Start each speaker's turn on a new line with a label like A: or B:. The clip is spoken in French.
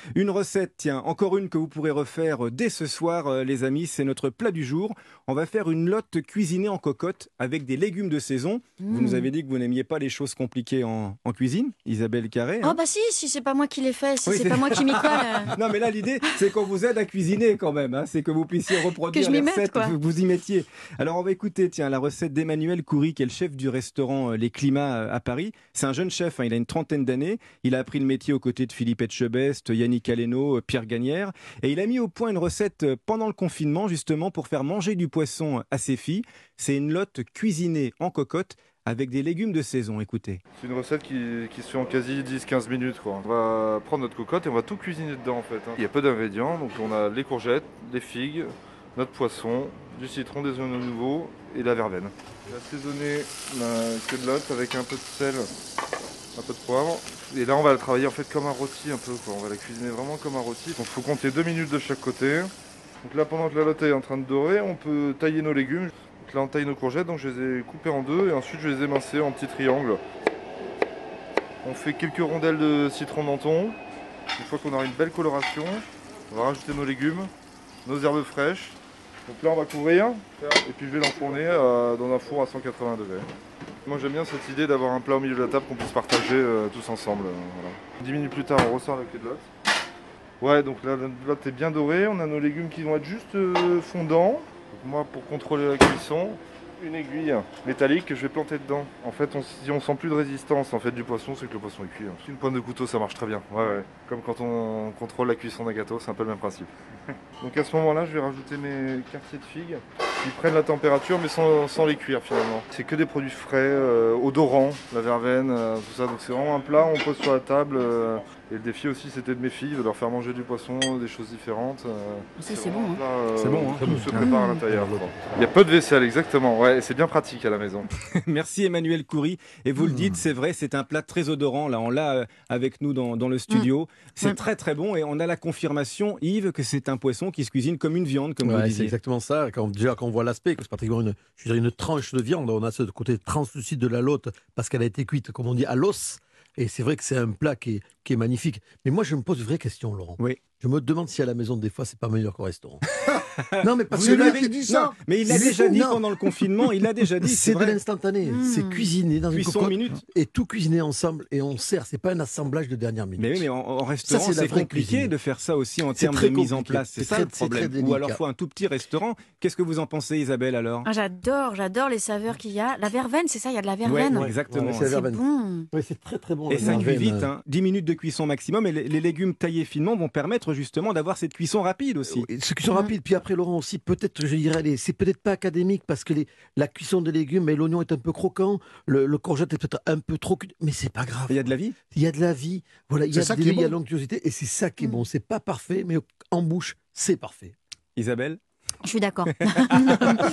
A: Une recette, tiens, encore une que vous pourrez refaire dès ce soir, les amis, c'est notre plat du jour. On va faire une lotte cuisinée en cocotte avec des légumes de saison. Vous nous avez dit que vous n'aimiez pas les choses compliquées en cuisine, Isabelle Carré.
B: Oh bah si c'est pas moi qui les fais, si
A: Oui,
B: c'est pas moi qui m'y colle.
A: Non mais là l'idée c'est qu'on vous aide à cuisiner quand même, hein. C'est que vous puissiez reproduire
B: Que je m'y
A: les
B: mette,
A: recettes,
B: quoi.
A: vous y mettiez. Alors on va écouter tiens la recette d'Emmanuel Coury qui est le chef du restaurant Les Climats à Paris. C'est un jeune chef, hein, il a une trentaine d'années, il a appris le métier aux côtés de Philippe Etchebest, Yannick Aleno, Pierre Gagnère et il a mis au point une recette pendant le confinement justement pour faire manger du poisson à ses filles. C'est une lotte cuisinée en cocotte avec des légumes de saison, écoutez.
C: C'est une recette qui se fait en quasi 10-15 minutes, quoi. On va prendre notre cocotte et on va tout cuisiner dedans en fait, hein. Il y a peu d'ingrédients, donc on a les courgettes, les figues, notre poisson, du citron, des oignons nouveaux et la verveine. Je vais assaisonner la queue de lotte avec un peu de sel, un peu de poivre. Et là on va la travailler en fait comme un rôti un peu, quoi. On va la cuisiner vraiment comme un rôti. Donc il faut compter 2 minutes de chaque côté. Donc là pendant que la lotte est en train de dorer, on peut tailler nos légumes. Donc là on taille nos courgettes, donc je les ai coupées en deux et ensuite je les ai émincer en petits triangles. On fait quelques rondelles de citron menton. Une fois qu'on aura une belle coloration, on va rajouter nos légumes, nos herbes fraîches. Donc là on va couvrir et puis je vais l'enfourner dans un four à 180 degrés. Moi j'aime bien cette idée d'avoir un plat au milieu de la table qu'on puisse partager tous ensemble. Voilà. 10 minutes plus tard on ressort la queue de lotte. Ouais, donc là la lotte est bien dorée, on a nos légumes qui vont être juste fondants. Donc moi pour contrôler la cuisson, une aiguille métallique que je vais planter dedans. En fait, si on sent plus de résistance en fait, du poisson, c'est que le poisson est cuit. Une pointe de couteau, ça marche très bien. Ouais. Comme quand on contrôle la cuisson d'un gâteau, c'est un peu le même principe. Donc à ce moment-là, je vais rajouter mes quartiers de figues qui prennent la température mais sans les cuire finalement. C'est que des produits frais, odorants, la verveine, tout ça. Donc c'est vraiment un plat, on pose sur la table. Et le défi aussi, c'était de mes filles, de leur faire manger du poisson, des choses différentes.
B: Ça, c'est bon, hein.
A: C'est bon, hein.
C: Tout se prépare à l'intérieur. Il y a peu de vaisselle, exactement. Ouais, et c'est bien pratique à la maison.
A: Merci Emmanuel Coury. Et vous le dites, c'est vrai, c'est un plat très odorant. Là, on l'a avec nous dans le studio. C'est très très bon et on a la confirmation, Yves, que c'est un poisson qui se cuisine comme une viande, comme vous disiez.
D: C'est exactement ça. Déjà, quand on voit l'aspect, que c'est pratiquement une tranche de viande, on a ce côté translucide de la lotte parce qu'elle a été cuite, comme on dit, à l'os. Et c'est vrai que c'est un plat qui est magnifique. Mais moi, je me pose une vraie question, Laurent.
A: Oui.
D: Je me demande si à la maison, des fois, c'est pas meilleur qu'au restaurant. Non, mais parce
A: Vous
D: que
A: l'avez
D: dit
A: non, mais il l'a déjà dit pendant le confinement, il l'a déjà dit.
D: C'est de
A: vrai.
D: l'instantané. C'est cuisiné dans une
A: Cuisson
D: cocotte
A: minute.
D: et tout cuisiné ensemble et on sert. C'est pas un assemblage de dernière minute.
A: Mais oui, mais en restaurant,
D: Ça, c'est la
A: c'est
D: vraie
A: compliqué
D: cuisine.
A: de faire ça aussi en
D: C'est
A: termes de
D: très
A: mise en
D: compliqué.
A: place. C'est
D: C'est
A: ça le
D: très- c'est
A: problème.
D: très
A: Ou alors,
D: délicat.
A: faut un tout petit restaurant. Qu'est-ce que vous en pensez, Isabelle, alors?
B: Ah, j'adore les saveurs qu'il y a. La verveine, c'est ça, il y a de la verveine.
A: Ouais, exactement.
D: Ouais, c'est la
B: C'est
D: verveine.
B: bon.
D: Oui, c'est très très bon.
A: Et
D: la
A: ça cuit
D: verveine.
A: vite, hein. 10 minutes de cuisson maximum. Et les légumes taillés finement vont permettre justement d'avoir cette cuisson rapide aussi.
D: Ceux qui sont rapides. Puis après, Laurent, aussi, peut-être, je dirais, c'est peut-être pas académique parce que la cuisson des légumes, mais l'oignon est un peu croquant, le courgette est peut-être un peu trop cuit, mais c'est pas grave.
A: Il y a de la vie.
D: Il y a de la vie, voilà, il y a
E: ça
D: de
E: qui est
D: il y a
E: bon.
D: l'onctuosité et c'est ça qui est bon. C'est pas parfait, mais en bouche, c'est parfait.
A: Isabelle?
B: Je suis d'accord.